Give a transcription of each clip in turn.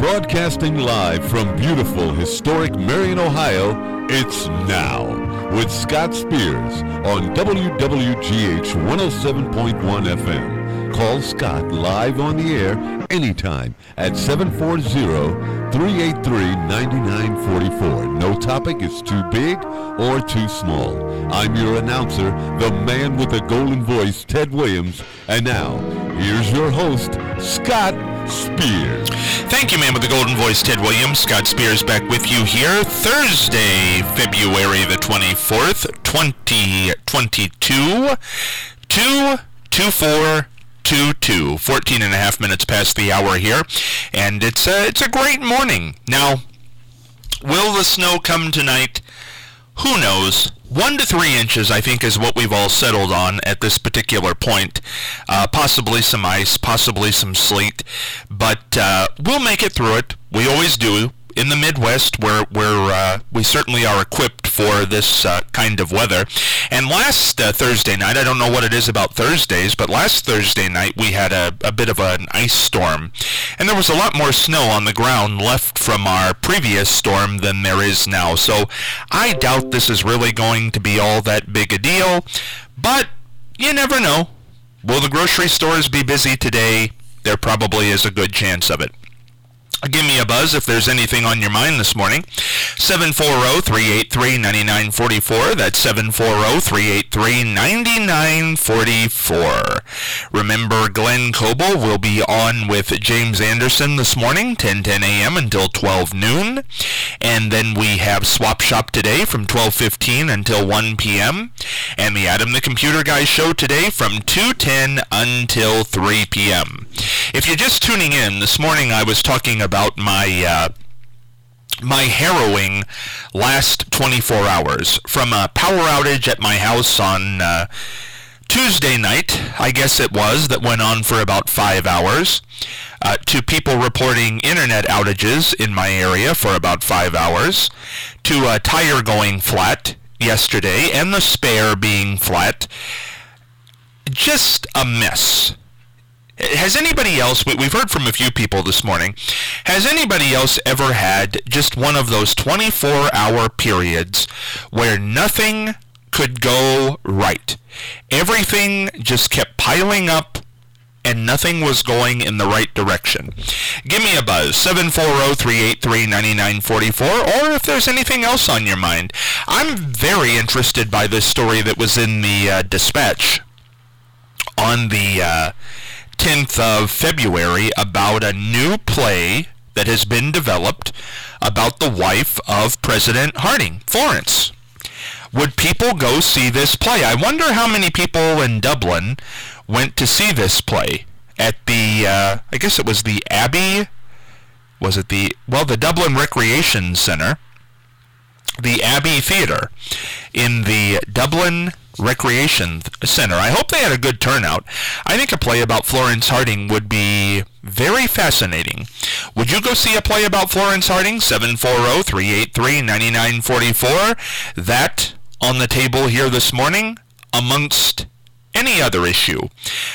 Broadcasting live from beautiful, historic Marion, Ohio, it's Now with Scott Spears on WWGH 107.1 FM. Call Scott live on the air anytime at 740-383-9944. No topic is too big or too small. I'm your announcer, the man with the golden voice, Ted Williams. And now, here's your host, Scott Spears. Thank you, man with the golden voice, Ted Williams. Scott Spears back with you here. Thursday, February the 24th, 2022. 2:24:22. 14 and a half minutes past the hour here. And it's a great morning. Now, will the snow come tonight? Who knows? 1 to 3 inches, I think, is what we've all settled on at this particular point. Possibly some ice, possibly some sleet, but we'll make it through it. We always do. In the Midwest, where we certainly are equipped for this kind of weather. And last Thursday night, I don't know what it is about Thursdays, but last Thursday night we had a bit of an ice storm. And there was a lot more snow on the ground left from our previous storm than there is now. So I doubt this is really going to be all that big a deal. But you never know. Will the grocery stores be busy today? There probably is a good chance of it. Give me a buzz if there's anything on your mind this morning. 740-383-9944. That's 740-383-9944. Remember, Glenn Coble will be on with James Anderson this morning, 10 a.m. until 12 noon. And then we have Swap Shop today from 12:15 until 1 p.m. And the Adam the Computer Guy show today from 2:10 until 3 p.m. If you're just tuning in, this morning I was talking about my harrowing last 24 hours. From a power outage at my house on Tuesday night, I guess it was, that went on for about 5 hours, to people reporting internet outages in my area for about 5 hours, to a tire going flat yesterday, and the spare being flat. Just a mess. Has anybody else, we've heard from a few people this morning, has anybody else ever had just one of those 24-hour periods where nothing could go right? Everything just kept piling up and nothing was going in the right direction. Give me a buzz, 740-383-9944, or if there's anything else on your mind. I'm very interested by this story that was in the Dispatch on the 10th of February about a new play that has been developed about the wife of President Harding, Florence. Would people go see this play? I wonder how many people in Dublin went to see this play at the, I guess it was the Abbey, the Dublin Recreation Centre, the Abbey Theatre in the Dublin Recreation Center. I hope they had a good turnout. I think a play about Florence Harding would be very fascinating. Would you go see a play about Florence Harding? 740-383-9944. That on the table here this morning, amongst any other issue.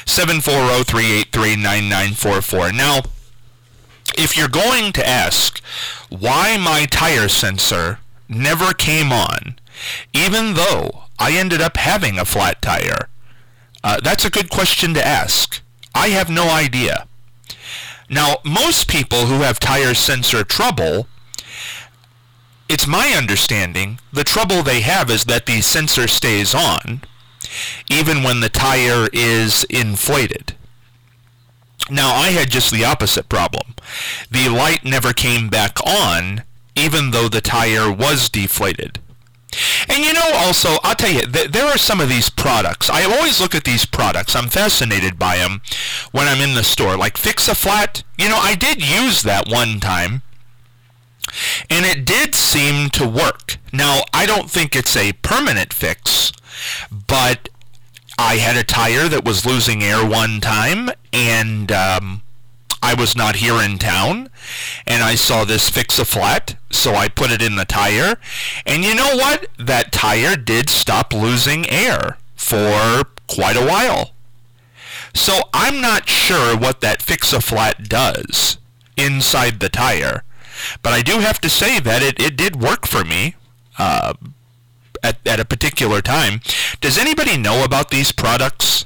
740-383-9944. Now, if you're going to ask why my tire sensor never came on, even though I ended up having a flat tire, that's a good question to ask. I have no idea. Now, most people who have tire sensor trouble, it's my understanding, the trouble they have is that the sensor stays on, even when the tire is inflated. Now, I had just the opposite problem. The light never came back on, even though the tire was deflated. And you know, also, I'll tell you, there are some of these products. I always look at these products. I'm fascinated by them when I'm in the store. Like Fix-A-Flat. You know, I did use that one time, and it did seem to work. Now, I don't think it's a permanent fix, but I had a tire that was losing air one time, and I was not here in town, and I saw this Fix-A-Flat, so I put it in the tire, and you know what? That tire did stop losing air for quite a while. So I'm not sure what that Fix-A-Flat does. inside the tire. But I do have to say that it did work for me at a particular time. Does anybody know about these products?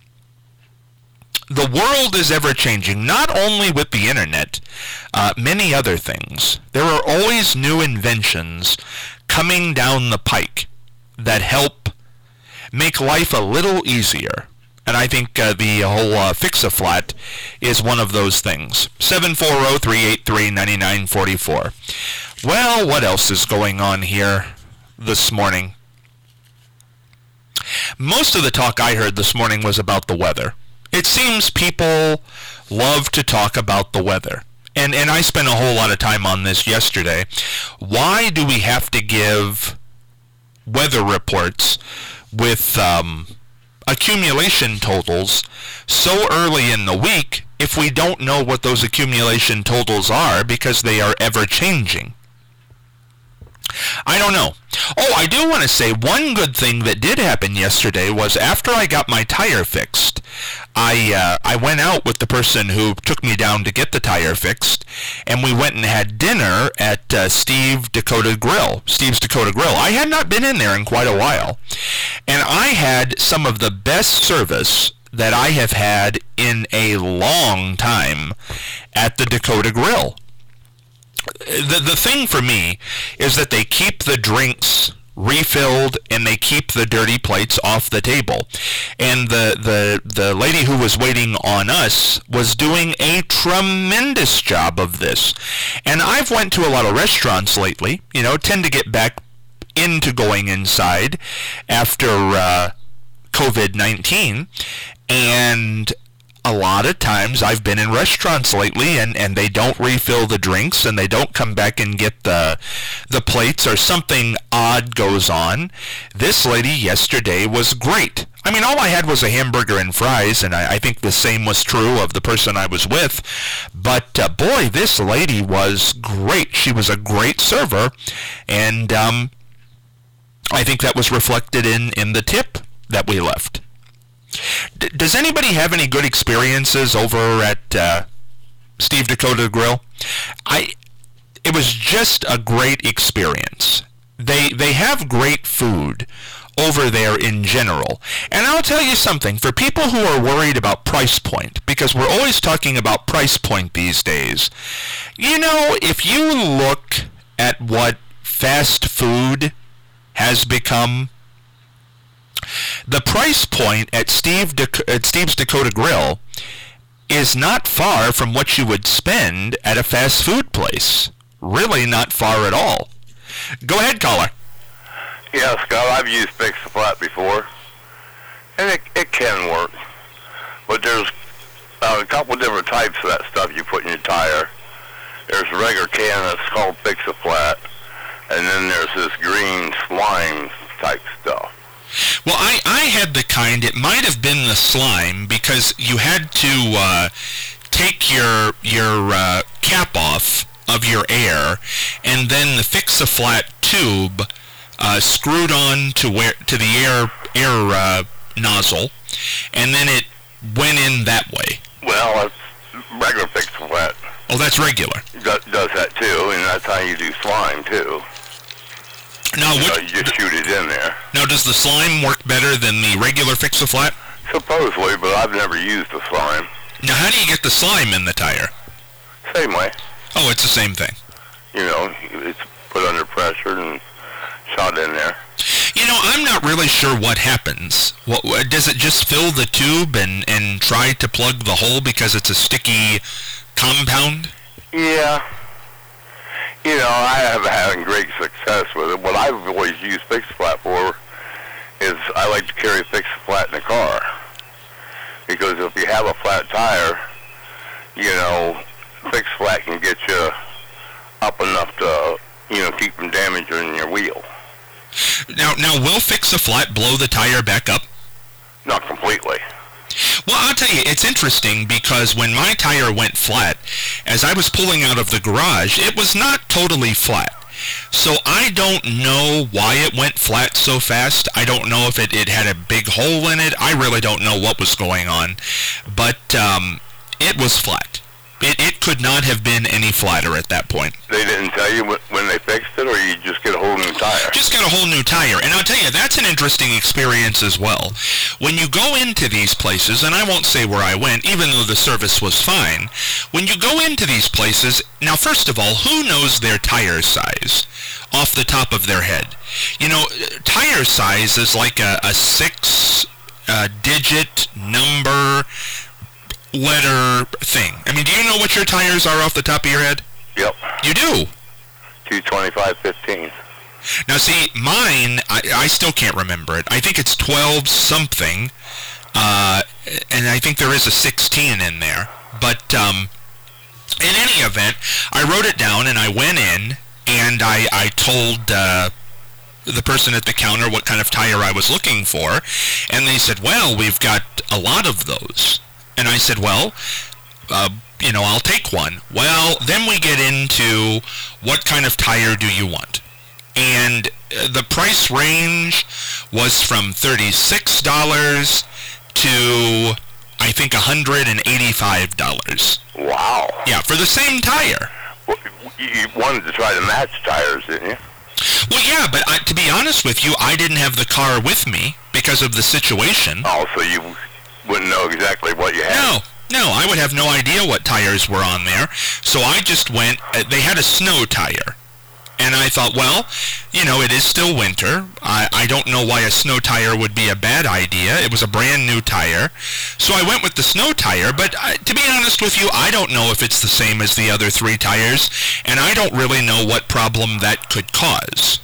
The world is ever-changing, not only with the internet, many other things. There are always new inventions coming down the pike that help make life a little easier. And I think the whole Fix-A-Flat is one of those things. 740-383-9944. Well, what else is going on here this morning? Most of the talk I heard this morning was about the weather. It seems people love to talk about the weather. And I spent a whole lot of time on this yesterday. Why do we have to give weather reports with accumulation totals so early in the week if we don't know what those accumulation totals are because they are ever changing? I don't know. Oh, I do want to say one good thing that did happen yesterday was after I got my tire fixed, I went out with the person who took me down to get the tire fixed, and we went and had dinner at Steve's Dakota Grill. I had not been in there in quite a while, and I had some of the best service that I have had in a long time at the Dakota Grill. The thing for me is that they keep the drinks refilled and they keep the dirty plates off the table. And the lady who was waiting on us was doing a tremendous job of this. And I've went to a lot of restaurants lately, tend to get back into going inside after COVID-19, and a lot of times I've been in restaurants lately and they don't refill the drinks and they don't come back and get the plates, or something odd goes on. This lady yesterday was great. I mean, all I had was a hamburger and fries, and I think the same was true of the person I was with. But boy, this lady was great. She was a great server, and I think that was reflected in the tip that we left. Does anybody have any good experiences over at Steve's Dakota Grill? It was just a great experience. They have great food over there in general. And I'll tell you something, for people who are worried about price point, because we're always talking about price point these days, if you look at what fast food has become, the price point at Steve's Dakota Grill is not far from what you would spend at a fast food place. Really not far at all. Go ahead, caller. Yeah, Scott, I've used Fix-A-Flat before, and it can work. But there's a couple different types of that stuff you put in your tire. There's a regular can that's called Fix-A-Flat, and then there's this green slime type stuff. Well, I had the kind, it might have been the slime, because you had to take your cap off of your air, and then the Fix-A-Flat tube screwed on to the air nozzle, and then it went in that way. Well, that's regular Fix-A-Flat. Oh, that's regular. Does that too, and that's how you do slime too. Now, you just shoot it in there. Now, does the slime work better than the regular Fix-A-Flat? Supposedly, but I've never used the slime. Now, how do you get the slime in the tire? Same way. Oh, it's the same thing. It's put under pressure and shot in there. I'm not really sure what happens. Does it just fill the tube and try to plug the hole because it's a sticky compound? Yeah. I have had great success with it. What I've always used Fix-A-Flat for is I like to carry Fix-A-Flat in the car. Because if you have a flat tire, Fix-A-Flat can get you up enough to, keep from damaging your wheel. Now, will Fix-A-Flat blow the tire back up? Not completely. Well, I'll tell you, it's interesting because when my tire went flat, as I was pulling out of the garage, it was not totally flat. So I don't know why it went flat so fast. I don't know if it had a big hole in it. I really don't know what was going on. But it was flat. It could not have been any flatter at that point. They didn't tell you when they fixed it, or you just get a whole new tire? Just got a whole new tire. And I'll tell you, that's an interesting experience as well. When you go into these places, and I won't say where I went, even though the service was fine, when you go into these places, now first of all, who knows their tire size off the top of their head? You know, tire size is like a 6-digit number letter thing. I mean, do you know what your tires are off the top of your head? Yep. You do? 225/15. Now, see, mine, I still can't remember it. I think it's 12 something, and I think there is a 16 in there. But in any event, I wrote it down, and I went in, and I told the person at the counter what kind of tire I was looking for, and they said, well, we've got a lot of those. And I said, well, I'll take one. Well, then we get into what kind of tire do you want? And the price range was from $36 to, I think, $185. Wow. Yeah, for the same tire. Well, you wanted to try to match tires, didn't you? Well, yeah, but to be honest with you, I didn't have the car with me because of the situation. Oh, so you wouldn't know exactly what you had? No, I would have no idea what tires were on there. So I just went, they had a snow tire. And I thought, well, it is still winter. I don't know why a snow tire would be a bad idea. It was a brand new tire. So I went with the snow tire, but to be honest with you, I don't know if it's the same as the other 3 tires, and I don't really know what problem that could cause.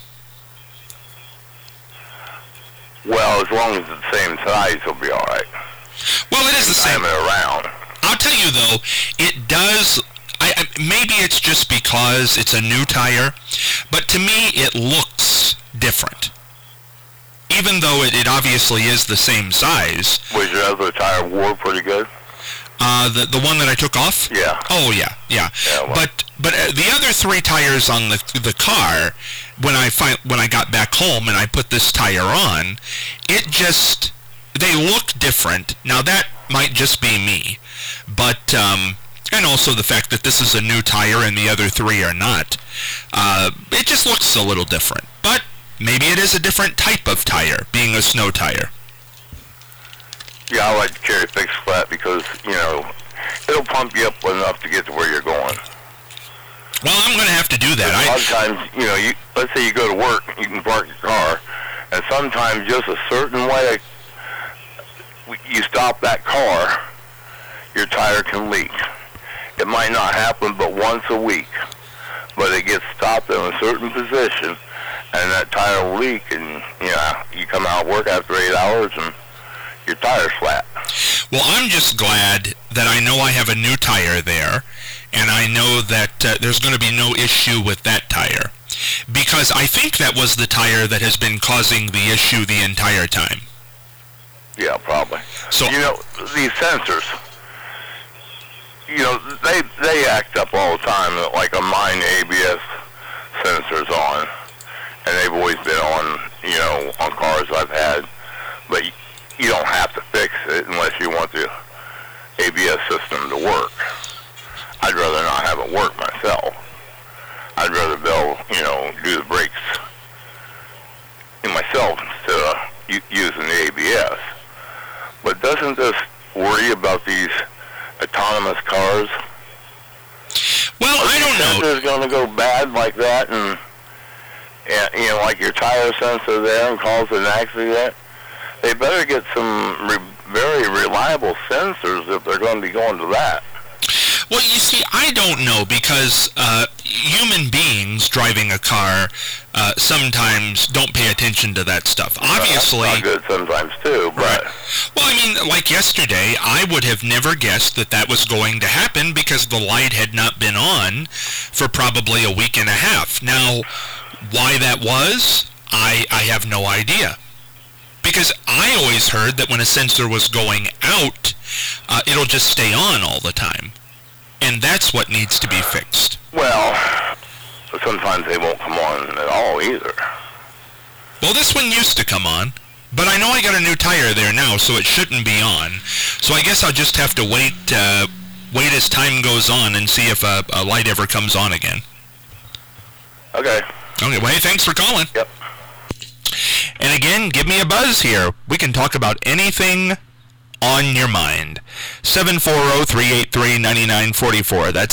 Well, as long as it's the same size, it'll be all right. Well, it is the same. Around. I'll tell you, though, it does... maybe it's just because it's a new tire, but to me it looks different. Even though it obviously is the same size. Was your other tire wore pretty good? The one that I took off? Yeah. Oh, yeah. Well. But the other 3 tires on the car, when I got back home and I put this tire on, they look different. Now that might just be me, but and also the fact that this is a new tire and the other 3 are not. It just looks a little different. But maybe it is a different type of tire, being a snow tire. Yeah, I like to carry fixed flat because, it'll pump you up enough to get to where you're going. Well, I'm going to have to do that. A lot of times, let's say you go to work, you can park your car, and sometimes just a certain way you stop that car, your tire can leak. It might not happen but once a week, but it gets stopped in a certain position, and that tire will leak, and you come out of work after 8 hours and your tire's flat. Well, I'm just glad that I know I have a new tire there, and I know that there's going to be no issue with that tire, because I think that was the tire that has been causing the issue the entire time. Yeah, probably. So these sensors, they act up all the time. Like on mine, ABS sensors on, and they've always been on, on cars I've had. But you don't have to fix it unless you want the ABS system to work. I'd rather not have it work myself. I'd rather be able, do the brakes myself instead of using the ABS. But doesn't this worry about these autonomous cars? Well, I don't know. Is going to go bad like that, and like your tire sensor there and cause an accident? They better get some very reliable sensors if they're going to be going to that. Well, you see, I don't know, because human beings driving a car sometimes don't pay attention to that stuff. Obviously, not good sometimes too, but... Right. Well, I mean, like yesterday, I would have never guessed that was going to happen because the light had not been on for probably a week and a half. Now, why that was, I have no idea. Because I always heard that when a sensor was going out, it'll just stay on all the time. And that's what needs to be fixed. Well, sometimes they won't come on at all either. Well, this one used to come on, but I know I got a new tire there now, so it shouldn't be on. So I guess I'll just have to wait wait as time goes on and see if a light ever comes on again. Okay. Okay, well, hey, thanks for calling. Yep. And again, give me a buzz here. We can talk about anything on your mind. 740-383-9944. That's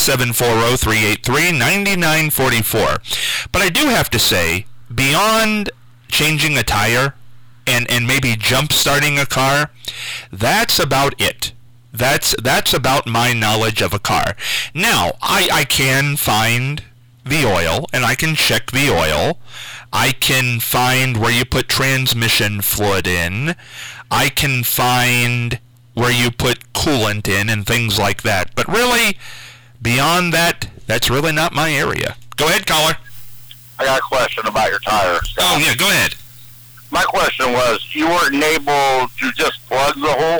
740-383-9944. But I do have to say, beyond changing a tire and maybe jump starting a car, that's about it. That's about my knowledge of a car. Now, I can find the oil, and I can check the oil. I can find where you put transmission fluid in. I can find where you put coolant in and things like that. But really, beyond that, that's really not my area. Go ahead, caller. I got a question about your tires. Oh, yeah, go ahead. My question was, you weren't able to just plug the hole?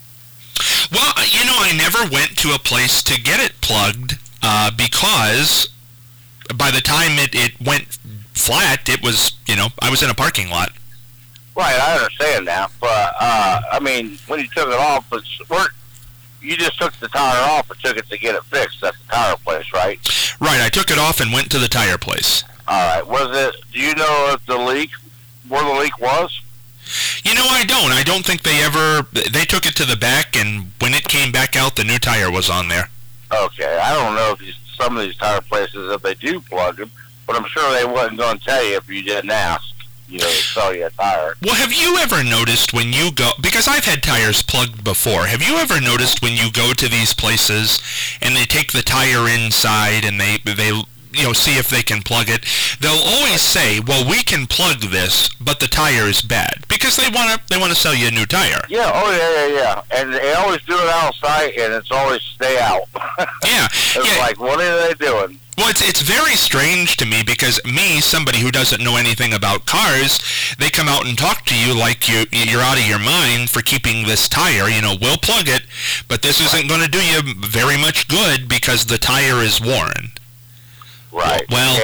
Well, I never went to a place to get it plugged because by the time it went flat, it was, I was in a parking lot. Right, I understand that, but, when you took it off, you just took the tire off and took it to get it fixed at the tire place, right? Right, I took it off and went to the tire place. All right, do you know if where the leak was? I don't. I don't think they took it to the back, and when it came back out, the new tire was on there. Okay, I don't know if some of these tire places, if they do plug them, but I'm sure they wasn't going to tell you if you didn't ask, to sell you a tire. Well, have you ever noticed when you go, because I've had tires plugged before, have you ever noticed when you go to these places and they take the tire inside and they see if they can plug it, they'll always say, well, we can plug this, but the tire is bad, because they want to sell you a new tire. Yeah, yeah. And they always do it outside, and it's always stay out. Yeah. It's like, what are they doing? Well, it's very strange to me, because somebody who doesn't know anything about cars, they come out and talk to you like you're out of your mind for keeping this tire. We'll plug it, but this isn't going to do you very much good because the tire is worn. Right. Well,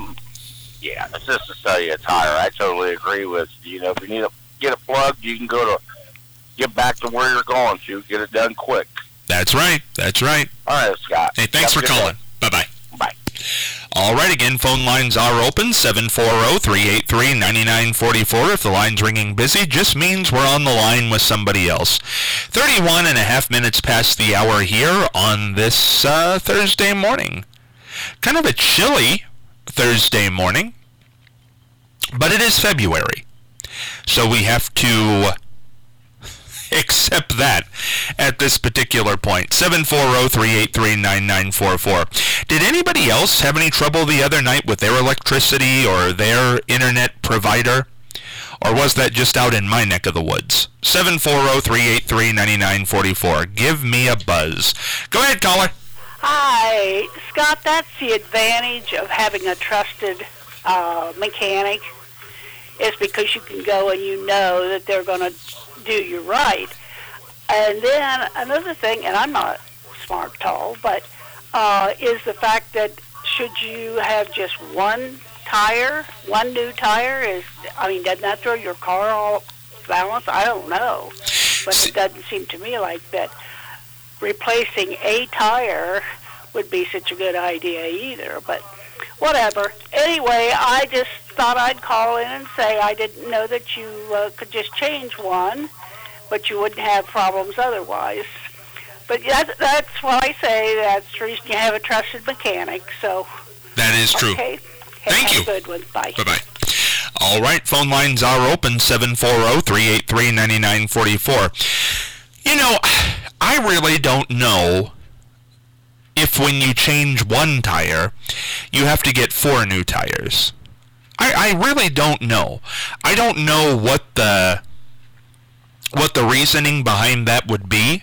yeah, it's just to sell you a tire. I totally agree with you. If you need to get it plugged, you can get back to where you're going to, get it done quick. That's right. All right, Scott. Hey, thanks for calling. Bye-bye. Bye. All right, again, phone lines are open, 740-383-9944. If the line's ringing busy, just means we're on the line with somebody else. 31 and a half minutes past the hour here on this Thursday morning. Kind of a chilly Thursday morning, but it is February, so we have to accept that at this particular point. 740-383-9944. Did anybody else have any trouble the other night with their electricity or their internet provider? Or was that just out in my neck of the woods? 740-383-9944. Give me a buzz. Go ahead, caller. Hi, Scott, that's the advantage of having a trusted mechanic, is because you can go and you know that they're going to do you right. And then another thing, and I'm not smart at all, but is the fact that should you have just one new tire, doesn't that throw your car off balance? I don't know, but it doesn't seem to me like that replacing a tire would be such a good idea either, but whatever. Anyway, I just thought I'd call in and say I didn't know that you could just change one, but you wouldn't have problems otherwise. But that's why I say that's the reason you have a trusted mechanic, so. That is true. Okay. Thank you. Have a good one. Bye. Bye-bye. All right, phone lines are open, 740-383-9944. I really don't know if when you change one tire, you have to get 4 new tires. I really don't know. I don't know what the reasoning behind that would be.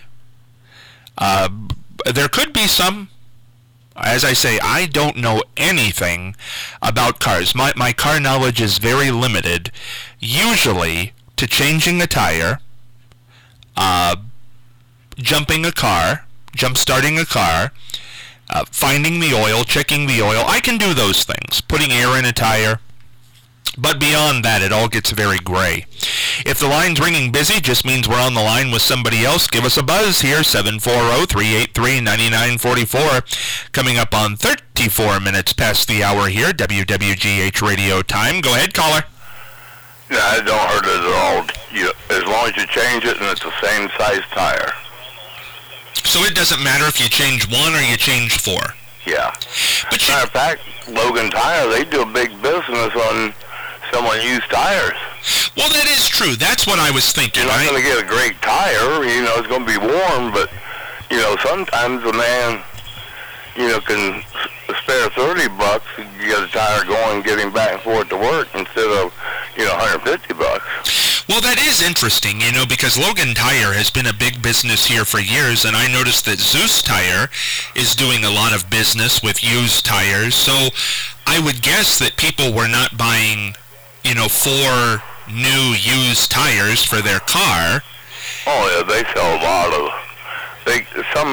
There could be some. As I say, I don't know anything about cars. My car knowledge is very limited, usually to changing a tire, jumping a car, jump-starting a car, finding the oil, checking the oil. I can do those things, putting air in a tire. But beyond that, it all gets very gray. If the line's ringing busy, just means we're on the line with somebody else. Give us a buzz here, 740-383-9944. Coming up on 34 minutes past the hour here, WWGH Radio Time. Go ahead, caller. Yeah, it don't hurt it at all. As long as you change it and it's the same size tire. So it doesn't matter if you change one or you change four? Yeah. But matter of fact, Logan Tire, they do a big business on selling used tires. Well, that is true. That's what I was thinking. You're not going to get a great tire. It's going to be warm, but, sometimes a man, can spare $30 to get a tire going, get him back and forth to work instead of, $150. Well, that is interesting, because Logan Tire has been a big business here for years, and I noticed that Zeus Tire is doing a lot of business with used tires. So I would guess that people were not buying, 4 new used tires for their car. Oh yeah, they sell a lot of. They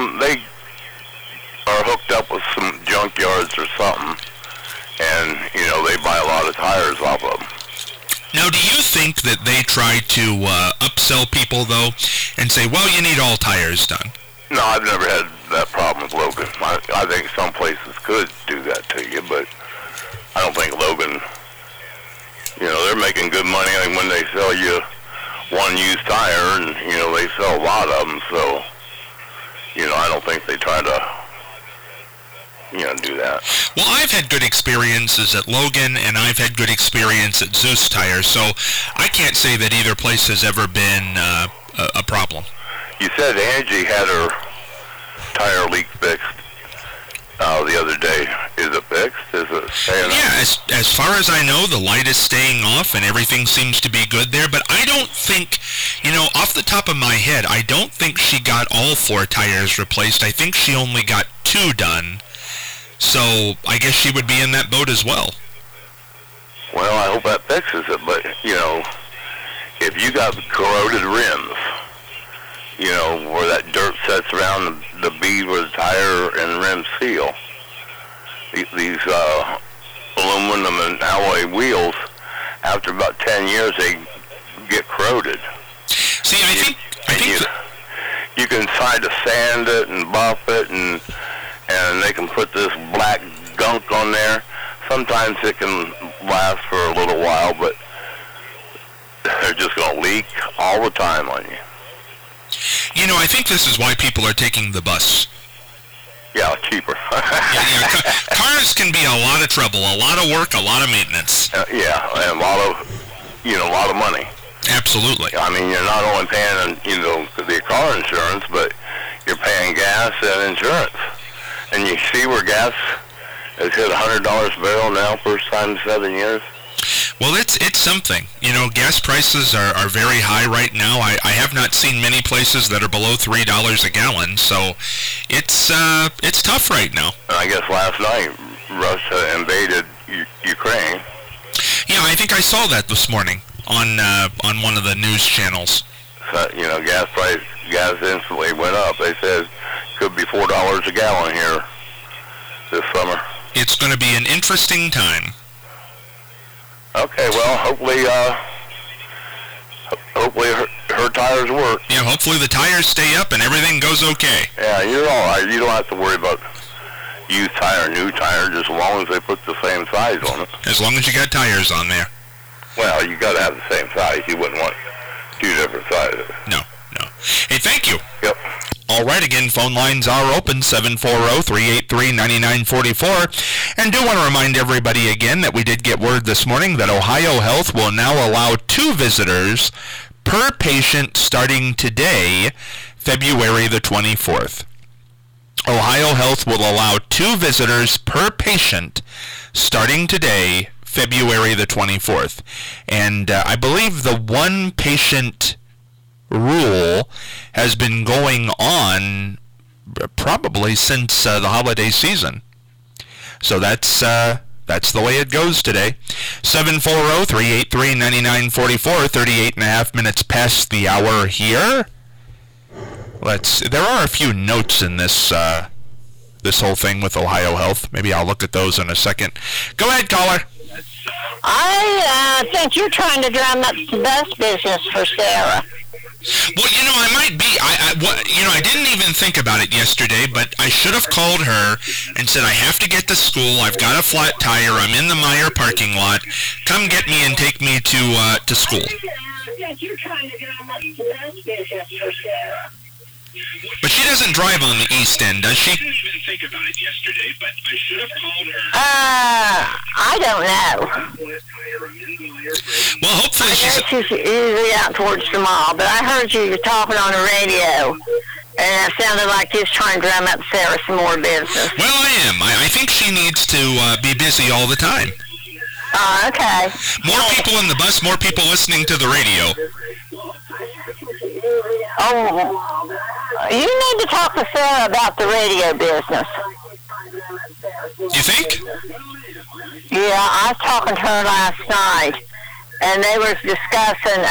are hooked up with some junkyards or something, and they buy a lot of tires off of them. Now, do you think that they try to upsell people, though, and say, well, you need all tires done? No, I've never had that problem with Logan. I think some places could do that to you, but I don't think Logan, they're making good money. I think when they sell you one used tire, and, they sell a lot of them, so, I don't think they try to, do that. Well, I've had good experiences at Logan, and I've had good experience at Zeus Tire, so I can't say that either place has ever been a problem. You said Angie had her tire leak fixed the other day. Is it fixed? Is it staying on? Yeah, as far as I know, the light is staying off, and everything seems to be good there, but I don't think, off the top of my head, I don't think she got all 4 tires replaced. I think she only got 2 done. So I guess she would be in that boat as well. Well, I hope that fixes it. But, if you got corroded rims, where that dirt sets around the bead where the tire and rim seal, these aluminum and alloy wheels, after about 10 years, they get corroded. See, I think you can try to sand it and buff it, and they can put this black gunk on there. Sometimes it can last for a little while, but they're just going to leak all the time on you. I think this is why people are taking the bus. Yeah, cheaper. Cars can be a lot of trouble, a lot of work, a lot of maintenance. Yeah, and a lot of money. Absolutely. I mean, you're not only paying, the car insurance, but you're paying gas and insurance. And you see where gas has hit $100 a barrel now, first time in 7 years. Well, it's something. Gas prices are very high right now. I have not seen many places that are below $3 a gallon, so it's tough right now. And I guess last night Russia invaded Ukraine. Yeah, I think I saw that this morning on one of the news channels. So, gas instantly went up. They said could be $4 a gallon here this summer. It's going to be an interesting time. Okay, well, hopefully her tires work. Yeah, hopefully the tires stay up and everything goes okay. Yeah, you're all right. You don't have to worry about used tire, new tire, just as long as they put the same size on it. As long as you got tires on there. Well, you got to have the same size. You wouldn't want 2 different sizes. No. Hey, thank you. Yep. All right, again, phone lines are open, 740-383-9944. And do want to remind everybody again that we did get word this morning that Ohio Health will now allow 2 visitors per patient starting today, February the 24th. Ohio Health will allow 2 visitors per patient starting today, February the 24th. And I believe the 1 patient rule has been going on probably since the holiday season. So that's the way it goes today. 740-383-9944, 38 and a half minutes past the hour here. There are a few notes in this whole thing with Ohio Health. Maybe I'll look at those in a second. Go ahead, caller. I think you're trying to drum up the bus business for Sarah. Well, I might be. I didn't even think about it yesterday, but I should have called her and said, I have to get to school. I've got a flat tire. I'm in the Meijer parking lot. Come get me and take me to school. You're trying to drum up the bus business for Sarah. But she doesn't drive on the East End, does she? I didn't even think about it yesterday, but I should have called her. I don't know. Well, hopefully she's usually out towards the mall, but I heard you talking on the radio, and it sounded like you was trying to drum up Sarah some more business. Well, I am. I think she needs to be busy all the time. Oh, okay. More people in the bus, more people listening to the radio. Oh, you need to talk to Sarah about the radio business. You think? Yeah, I was talking to her last night, and they were discussing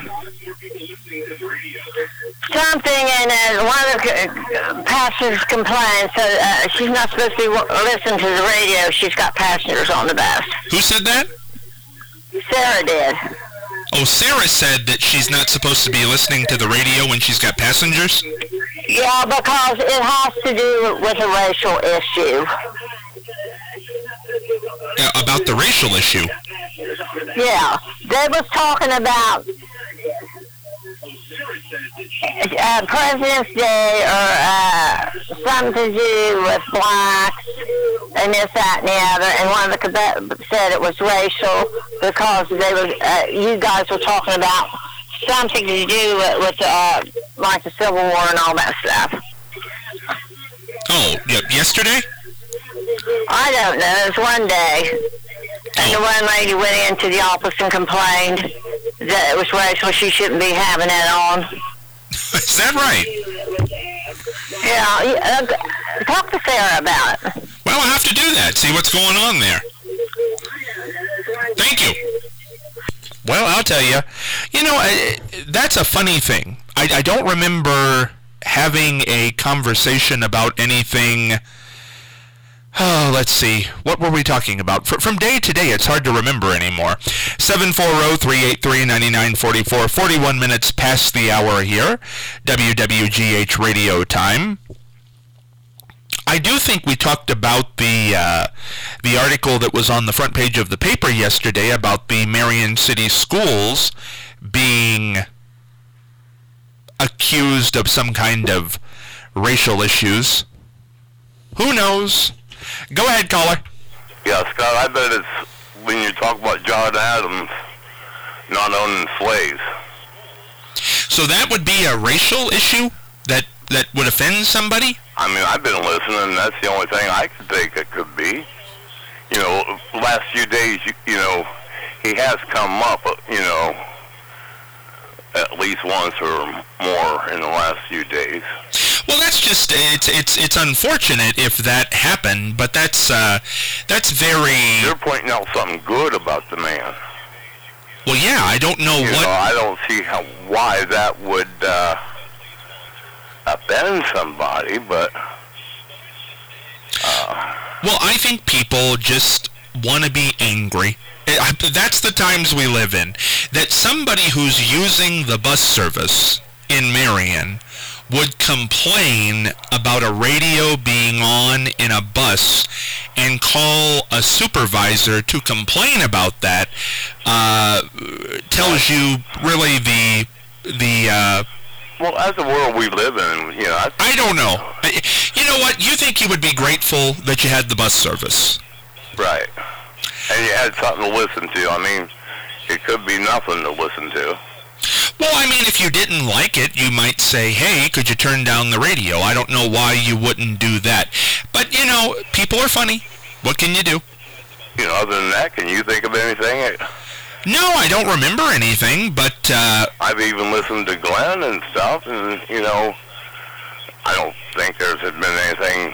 something, and one of the passengers complained, so she's not supposed to be listening to the radio. She's got passengers on the bus. Who said that? Sarah did. Oh, Sarah said that she's not supposed to be listening to the radio when she's got passengers? Yeah, because it has to do with a racial issue. About the racial issue? Yeah, they was talking about President's Day or something to do with blacks and this, that, and the other, and one of the Quebec said it was racial because they were, you guys were talking about something to do with like the Civil War and all that stuff. Oh, yesterday? I don't know. It was one day. And the one lady went into the office and complained that it was racial. She shouldn't be having that on. Is that right? Yeah. Talk to Sarah about it. Well, I'll have to do that. See what's going on there. Thank you. Well, I'll tell you. That's a funny thing. I don't remember having a conversation about anything. Oh, let's see. What were we talking about? From day to day, it's hard to remember anymore. 740-383-9944. 41 minutes past the hour here. WWGH radio time. I do think we talked about the article that was on the front page of the paper yesterday about the Marion City schools being accused of some kind of racial issues. Who knows? Go ahead, caller. Yeah, Scott, I bet it's when you talk about John Adams not owning slaves. So that would be a racial issue that would offend somebody? I mean, I've been listening, and that's the only thing I could think it could be. Last few days, he has come up, at least once or more in the last few days. Well, that's just it's unfortunate if that happened, but that's very. You're pointing out something good about the man. Well, yeah, I don't know what. I don't see why that would offend somebody, but. Well, I think people just want to be angry. That's the times we live in. That somebody who's using the bus service in Marion would complain about a radio being on in a bus and call a supervisor to complain about that tells you really the well, that's the world we live in, I don't know. You know what? You think you would be grateful that you had the bus service. Right. And you had something to listen to. I mean, it could be nothing to listen to. Well, I mean, if you didn't like it, you might say, hey, could you turn down the radio? I don't know why you wouldn't do that. But, people are funny. What can you do? Other than that, can you think of anything? No, I don't remember anything, but... I've even listened to Glenn and stuff, and, I don't think there's been anything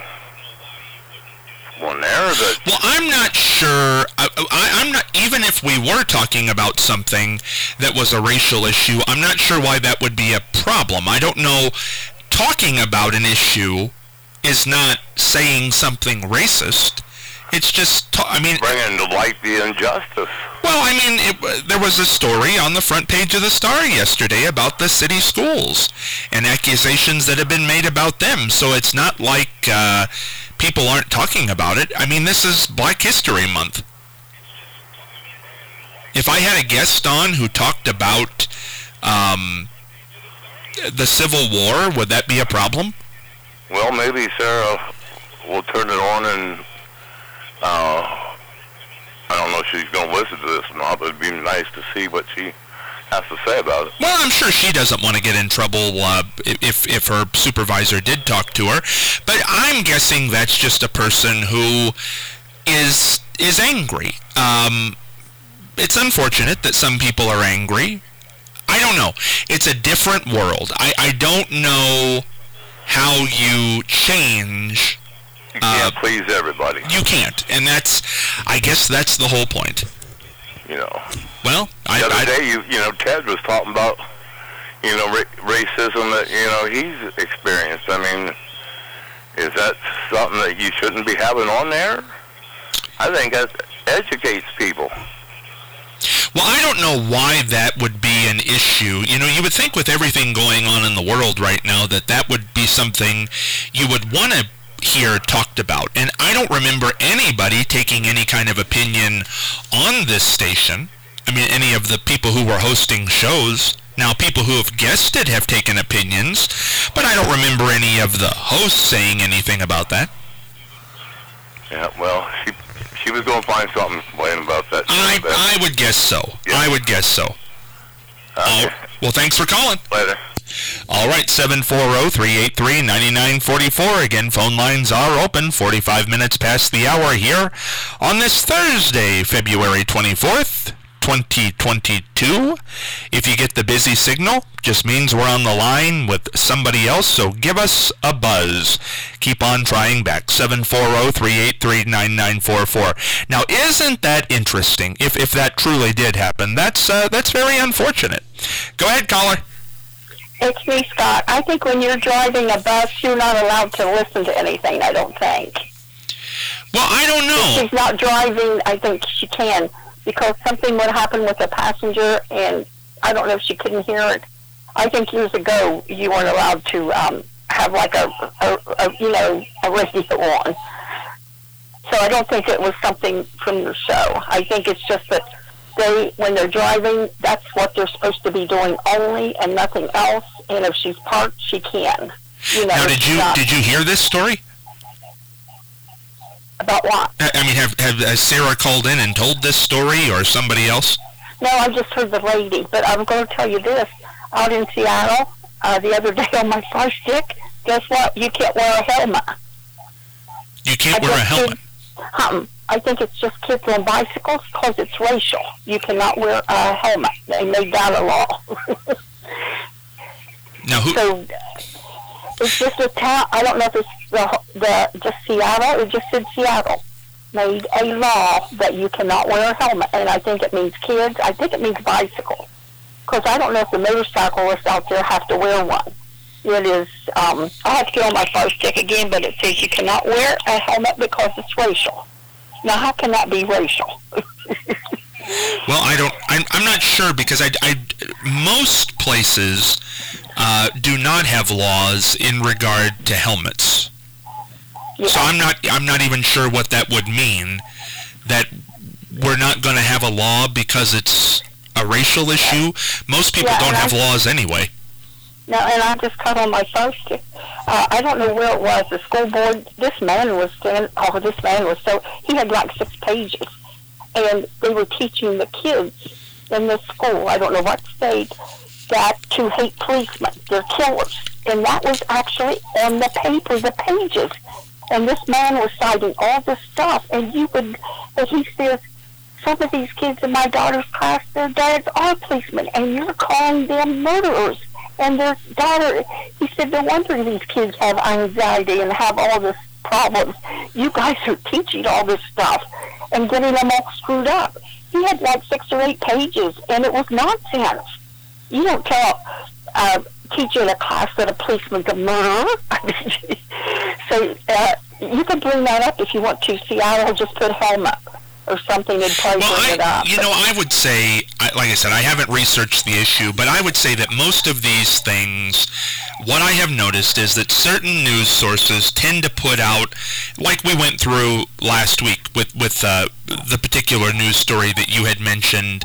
on there that... Well, I'm not sure. I'm not... Even if we were talking about something that was a racial issue, I'm not sure why that would be a problem. I don't know. Talking about an issue is not saying something racist. It's just, bringing to light the injustice. Well, there was a story on the front page of the Star yesterday about the city schools and accusations that have been made about them. So it's not like people aren't talking about it. This is Black History Month. If I had a guest on who talked about the Civil War, would that be a problem? Well, maybe Sarah will turn it on and I don't know if she's going to listen to this or not, but it'd be nice to see what she has to say about it. Well, I'm sure she doesn't want to get in trouble if her supervisor did talk to her, but I'm guessing that's just a person who is angry. It's unfortunate that some people are angry. I don't know. It's a different world. I don't know how you change. You can't please everybody. You can't, and I guess that's the whole point. Well, the other day, Ted was talking about, racism that, he's experienced. Is that something that you shouldn't be having on there? I think that educates people. Well, I don't know why that would be an issue. You would think with everything going on in the world right now that would be something you would want to hear talked about. And I don't remember anybody taking any kind of opinion on this station. Any of the people who were hosting shows. Now, people who have guested have taken opinions, but I don't remember any of the hosts saying anything about that. Yeah, well, she was going to find something explaining about that. I would guess so. Yeah. I would guess so. Okay. Well, thanks for calling. Later. All right, 740-383-9944. Again, phone lines are open 45 minutes past the hour here on this Thursday, February 24th, 2022. If you get the busy signal, just means we're on the line with somebody else, so give us a buzz. Keep on trying back, 740-383-9944. Now, isn't that interesting? If that truly did happen, that's very unfortunate. Go ahead, caller. It's me, Scott. I think when you're driving a bus, you're not allowed to listen to anything, I don't think. Well, I don't know. If she's not driving, I think she can, because something would happen with a passenger, and I don't know if she couldn't hear it. I think years ago, you weren't allowed to have like a radio on. So I don't think it was something from the show. I think it's just that when they're driving, that's what they're supposed to be doing only and nothing else. And if she's parked, she can. Now, did you hear this story? About what? Has Sarah called in and told this story, or somebody else? No, I just heard the lady. But I'm going to tell you this. Out in Seattle, the other day on my Fire Stick, guess what? You can't wear a helmet. You can't wear a helmet? I think it's just kids on bicycles because it's racial. You cannot wear a helmet. They made that a law. Now, So it's just a town. I don't know if it's just Seattle. It just said Seattle made a law that you cannot wear a helmet, and I think it means kids. I think it means bicycle, because I don't know if the motorcyclists out there have to wear one. It is. I have to get on my Fire Stick again, but it says you cannot wear a helmet because it's racial. Now, how can that be racial? Well, I'm not sure, because most places do not have laws in regard to helmets. Yeah. So I'm not even sure what that would mean, that we're not going to have a law because it's a racial issue. Most people don't have laws anyway. No, and I just cut on my Fire Stick. I don't know where it was. The school board. This man was so. He had like 6 pages, and they were teaching the kids in this school. I don't know what state, that to hate policemen. They're killers, and that was actually on the paper, the pages. And this man was citing all this stuff, and he says, some of these kids in my daughter's class, their dads are policemen, and you're calling them murderers. And their daughter, he said, no wonder these kids have anxiety and have all this problems. You guys are teaching all this stuff and getting them all screwed up. He had like 6 or 8 pages, and it was nonsense. You don't tell teaching a class that a policeman's a murderer. So, you can bring that up if you want to. Seattle just put home up or something and probably bring it up. I would say, like I said, I haven't researched the issue, but I would say that most of these things, what I have noticed is that certain news sources tend to put out, like we went through last week with the particular news story that you had mentioned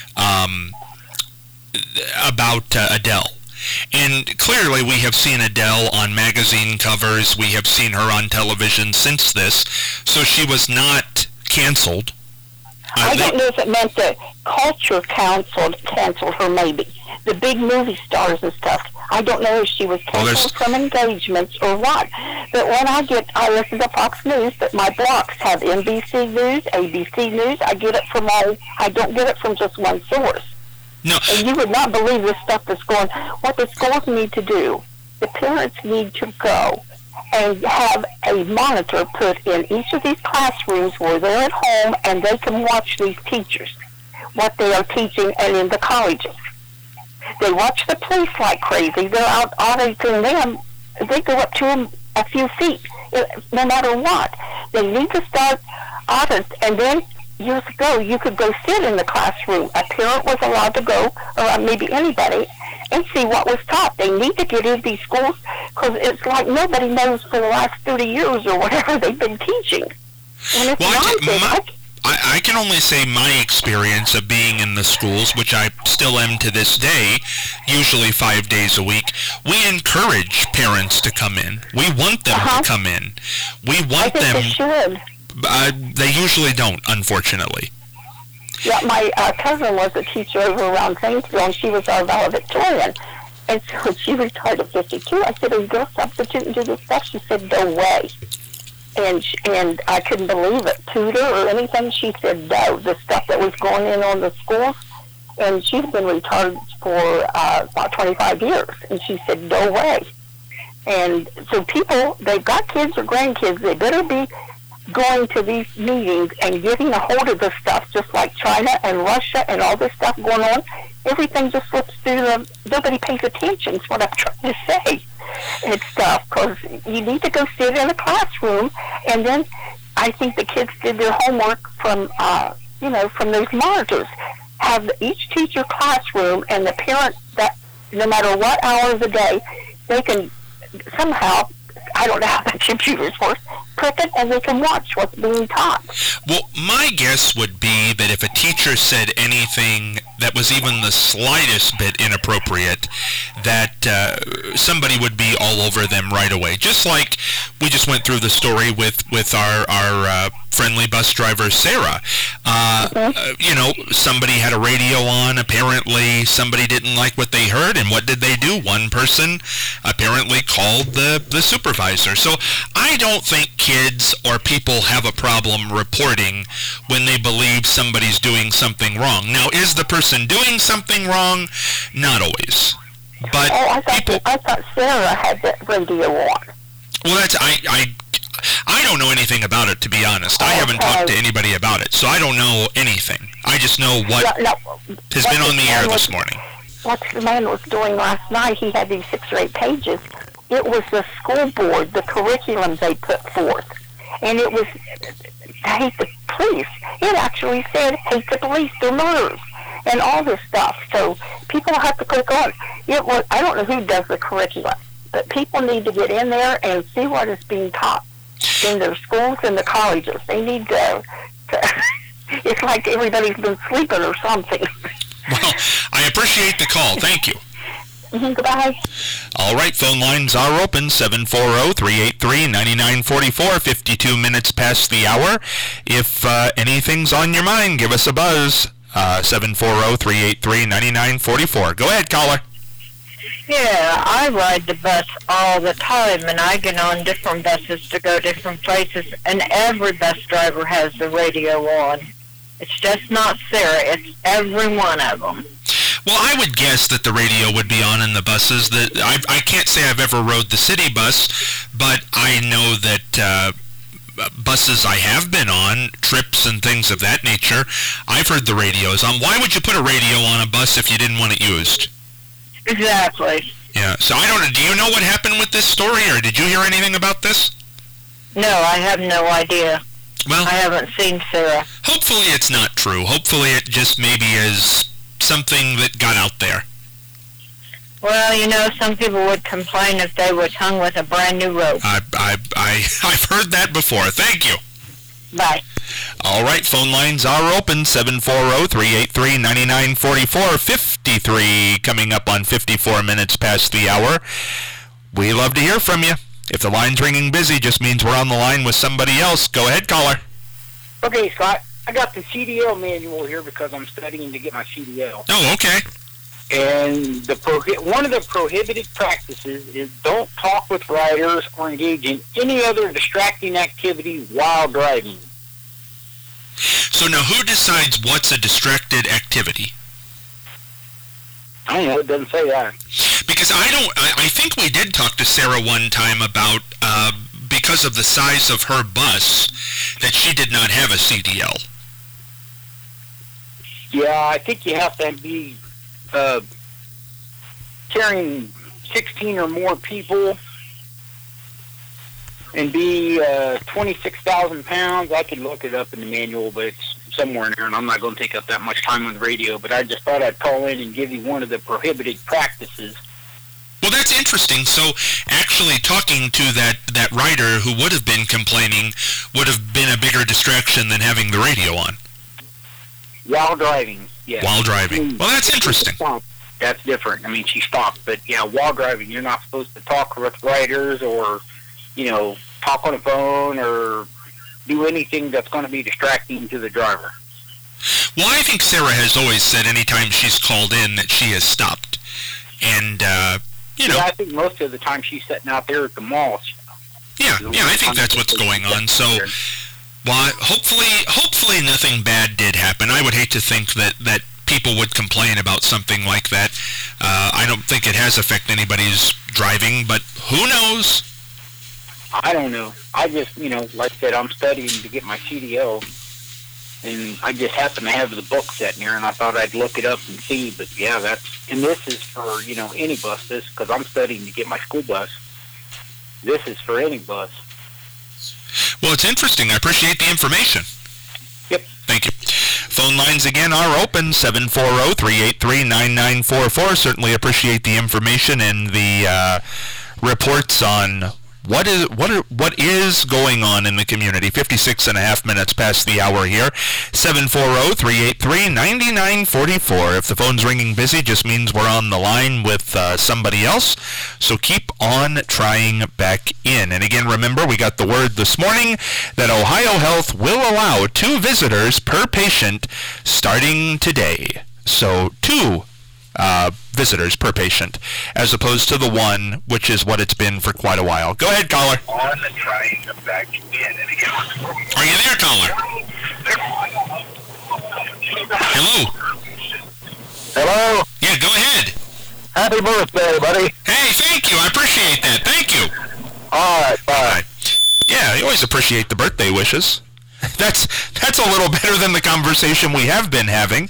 about Adele. And clearly we have seen Adele on magazine covers, we have seen her on television since this, so she was not canceled. I don't know if it meant the culture canceled her, maybe. The big movie stars and stuff. I don't know if she was canceled from engagements or what. But when I listen to Fox News, but my blocks have NBC News, ABC News. I get it from I don't get it from just one source. No. And you would not believe this stuff that's going. What the schools need to do, the parents need to go and have a monitor put in each of these classrooms where they're at home and they can watch these teachers, what they are teaching, and in the colleges. They watch the police like crazy. They're out auditing them. They go up to them a few feet, no matter what. They need to start audits, and then years ago, you could go sit in the classroom. A parent was allowed to go, or maybe anybody, and see what was taught. They need to get in these schools because it's like nobody knows for the last 30 years or whatever they've been teaching. And it's I can only say my experience of being in the schools, which I still am to this day, usually 5 days a week. We encourage parents to come in. We want them to come in. We want them. They should. They usually don't, unfortunately. Yeah, my cousin was a teacher over around Zanesville, and she was our valedictorian. And so she retired at 52. I said, "Are you going to substitute and do this stuff?" She said, "No way." And I couldn't believe it. Tutor or anything, she said no. The stuff that was going in on the schools, and she's been retired for about 25 years. And she said, "No way." And so people, they've got kids or grandkids, they better be going to these meetings and getting a hold of this stuff, just like China and Russia and all this stuff going on. Everything just slips through them. Nobody pays attention, is what I'm trying to say. And stuff, because you need to go sit in a classroom, and then I think the kids did their homework from, from those monitors. Have each teacher classroom, and the parent, that no matter what hour of the day, they can somehow, I don't know how the computers work, click it and they can watch what's being taught. Well, my guess would be that if a teacher said anything that was even the slightest bit inappropriate, that somebody would be all over them right away. Just like we just went through the story with our friendly bus driver, Sarah. Somebody had a radio on, apparently somebody didn't like what they heard, and what did they do? One person apparently called the supervisor. So I don't think kids or people have a problem reporting when they believe somebody's doing something wrong. Now, is the person doing something wrong? Not always. But I thought Sarah had that radio on. Well, I don't know anything about it, to be honest. I haven't talked to anybody about it, so I don't know anything. I just know what has been on the air this morning. What the man was doing last night, he had these 6 or 8 pages. It was the school board, the curriculum they put forth. And it was, hate the police. It actually said, hate the police, they're murderers, and all this stuff. So people have to click on it. I don't know who does the curriculum, but people need to get in there and see what is being taught in their schools and the colleges. They need to it's like everybody's been sleeping or something. Well, I appreciate the call. Thank you. Goodbye. All right, phone lines are open, 740-383-9944, 52 minutes past the hour. If anything's on your mind, give us a buzz, 740-383-9944. Go ahead, caller. Yeah, I ride the bus all the time, and I get on different buses to go different places, and every bus driver has the radio on. It's just not Sarah, it's every one of them. Well, I would guess that the radio would be on in the buses. I can't say I've ever rode the city bus, but I know that buses I have been on, trips and things of that nature, I've heard the radios on. Why would you put a radio on a bus if you didn't want it used? Exactly. Yeah, so I don't know. Do you know what happened with this story, or did you hear anything about this? No, I have no idea. Well, I haven't seen Sarah. Hopefully it's not true. Hopefully it just maybe is something that got out there. Well, some people would complain if they was hung with a brand new rope. I've heard that before. Thank you. Bye. All right, phone lines are open, 740-383-9944, 53 coming up on 54 minutes past the hour. We love to hear from you. If the line's ringing busy, just means we're on the line with somebody else. Go ahead, caller. Okay, Scott, I got the CDL manual here because I'm studying to get my CDL. Oh, okay. And one of the prohibited practices is don't talk with riders or engage in any other distracting activity while driving. So now who decides what's a distracted activity? I don't know, it doesn't say that. Because I think we did talk to Sarah one time about, because of the size of her bus, that she did not have a CDL. Yeah, I think you have to be carrying 16 or more people and be 26,000 pounds. I could look it up in the manual, but it's somewhere in there, and I'm not going to take up that much time on the radio, but I just thought I'd call in and give you one of the prohibited practices. Well, that's interesting. So actually talking to that rider who would have been complaining would have been a bigger distraction than having the radio on. While driving, yeah. While driving. Well, that's interesting. That's different. I mean, she stopped, but yeah, while driving, you're not supposed to talk with riders or, talk on the phone or do anything that's going to be distracting to the driver. Well, I think Sarah has always said anytime she's called in that she has stopped. And, Yeah, I think most of the time she's sitting out there at the mall. Yeah, I think that's what's going on. So, well, hopefully nothing bad did happen. I would hate to think that people would complain about something like that. I don't think it has affected anybody's driving, but who knows? I don't know. I just, like I said, I'm studying to get my CDL, and I just happen to have the book sitting here, and I thought I'd look it up and see. But yeah, and this is for, any bus. This, because I'm studying to get my school bus. This is for any bus. Well, it's interesting. I appreciate the information. Yep. Thank you. Phone lines again are open, 740-383-9944. Certainly appreciate the information and the reports on what is going on in the community. 56 and a half minutes past the hour here. 740-383-9944. If the phone's ringing busy, just means we're on the line with somebody else. So keep on trying back in. And again, remember, we got the word this morning that Ohio Health will allow 2 visitors per patient starting today. So 2 visitors per patient, as opposed to the 1, which is what it's been for quite a while. Go ahead, caller. On the trying to back in. And again, are you there, caller? Hello? Hello? Yeah, go ahead. Happy birthday, buddy. Hey, thank you. I appreciate that. Thank you. All right, bye. Yeah, I always appreciate the birthday wishes. That's a little better than the conversation we have been having.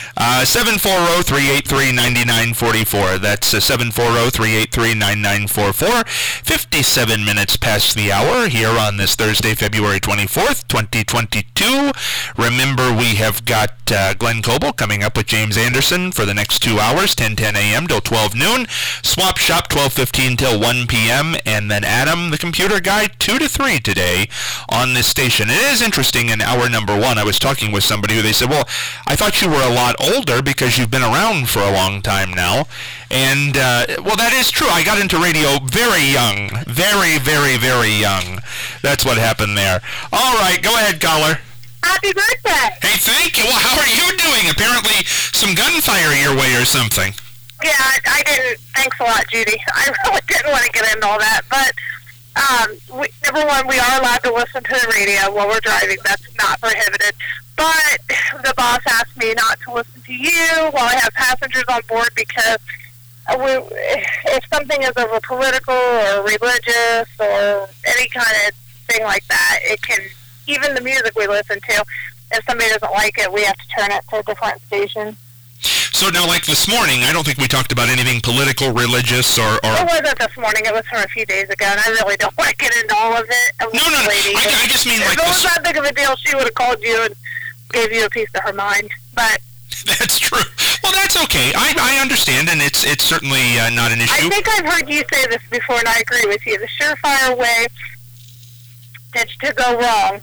740-383-9944. That's 740-383-9944. 57 minutes past the hour here on this Thursday, February 24th, 2022. Remember, we have got Glenn Coble coming up with James Anderson for the next 2 hours, 10:10 a.m. till 12 noon. Swap Shop, 12:15 till 1 p.m. And then Adam, the computer guy, 2 to 3 today on this station. It is interesting, in hour number 1, I was talking with somebody who they said, well, I thought you were a lot older because you've been around for a long time now. And, well, that is true. I got into radio very young. Very, very, very young. That's what happened there. All right, go ahead, caller. Happy birthday. Hey, thank you. Well, how are you doing? Apparently some gunfire your way or something. Yeah, I didn't. Thanks a lot, Judy. I really didn't want to get into all that, but number one, we are allowed to listen to the radio while we're driving. That's not prohibited. But the boss asked me not to listen to you while I have passengers on board because if something is over political or religious or any kind of thing like that, it can, even the music we listen to, if somebody doesn't like it, we have to turn it to a different station. So now, like this morning, I don't think we talked about anything political, religious, or... It wasn't this morning. It was from a few days ago, and I really don't want to get into all of it. No. I just mean like this. If it was that big of a deal, she would have called you and gave you a piece of her mind. But that's true. Well, that's okay. I understand, and it's certainly not an issue. I think I've heard you say this before, and I agree with you. The surefire way to go wrong,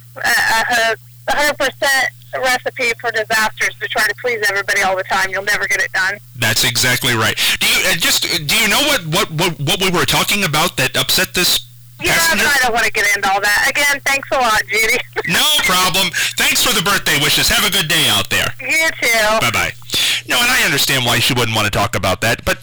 100% recipe for disasters to try to please everybody all the time. You'll never get it done. That's exactly right. Do you know what we were talking about that upset this passenger? I don't want to get into all that. Again, thanks a lot, Judy. No problem. Thanks for the birthday wishes. Have a good day out there. You too. Bye-bye. No, and I understand why she wouldn't want to talk about that, but,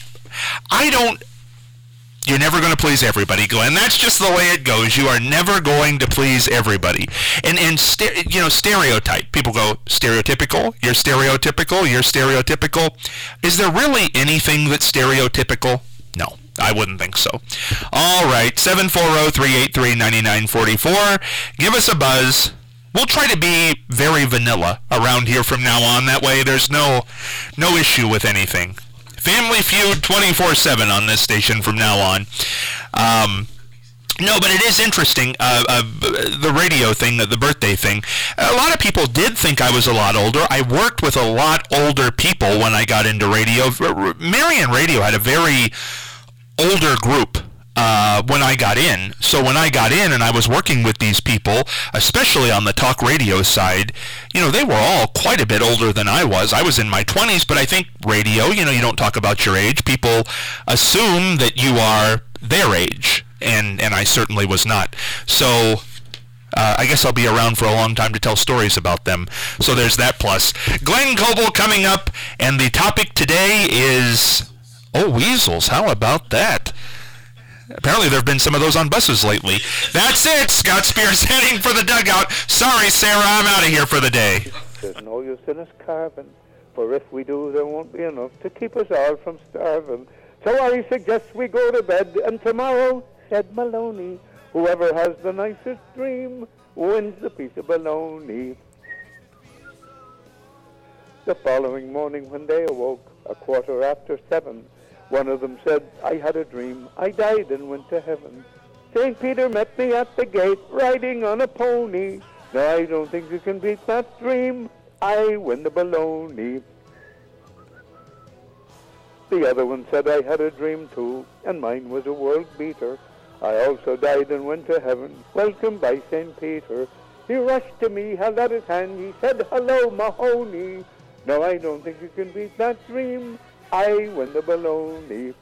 you're never going to please everybody, Glenn. That's just the way it goes. You are never going to please everybody. And stereotype. People go, stereotypical, you're stereotypical, you're stereotypical. Is there really anything that's stereotypical? No, I wouldn't think so. All right, 740-383-9944. Give us a buzz. We'll try to be very vanilla around here from now on. That way there's no issue with anything. Family Feud 24/7 on this station from now on. No, but it is interesting, the radio thing, the birthday thing. A lot of people did think I was a lot older. I worked with a lot older people when I got into radio. Marion Radio had a very older group when I got in. So when I got in and I was working with these people, especially on the talk radio side, they were all quite a bit older than I was. I was in my 20s, but I think radio, you don't talk about your age. People assume that you are their age, and I certainly was not. So I guess I'll be around for a long time to tell stories about them. So there's that plus. Glenn Coble coming up, and the topic today is, weasels. How about that? Apparently there have been some of those on buses lately. That's it. Scott Spears heading for the dugout. Sorry, Sarah, I'm out of here for the day. There's no use in us carving, for if we do, there won't be enough to keep us all from starving. So I suggest we go to bed, and tomorrow, said Maloney, whoever has the nicest dream wins the piece of bologna. The following morning when they awoke, 7:15, one of them said, I had a dream, I died and went to heaven. St. Peter met me at the gate, riding on a pony. No, I don't think you can beat that dream, I win the bologna. The other one said, I had a dream too, and mine was a world beater. I also died and went to heaven, welcomed by St. Peter. He rushed to me, held out his hand, he said, hello, Mahoney. No, I don't think you can beat that dream, I win the bologna.